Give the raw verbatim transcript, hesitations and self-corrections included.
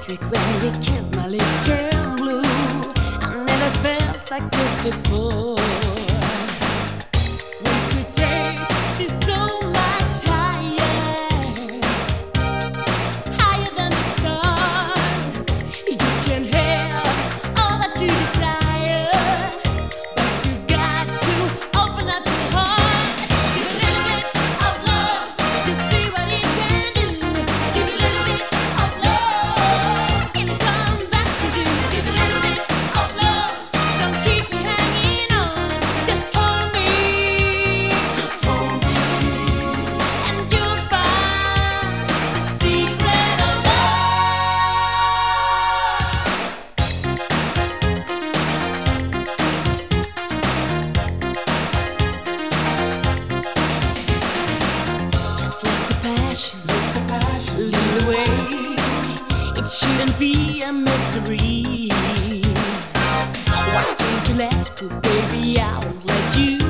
electric when we kiss, my lips turn blue. I never felt like this before. We could take this so much higher, higher than the stars. You can have all that you desire, but you got to open up your heart. Give a little bit of love to see what it can do. Give a little bit of love and it come back to you. Give a little bit of love. Don't keep me hanging on. Just hold me. Just hold me. And you'll find the secret of love. Just let the passion, lead the way. It shouldn't be a mystery. Why can't you let go, baby? I won't let you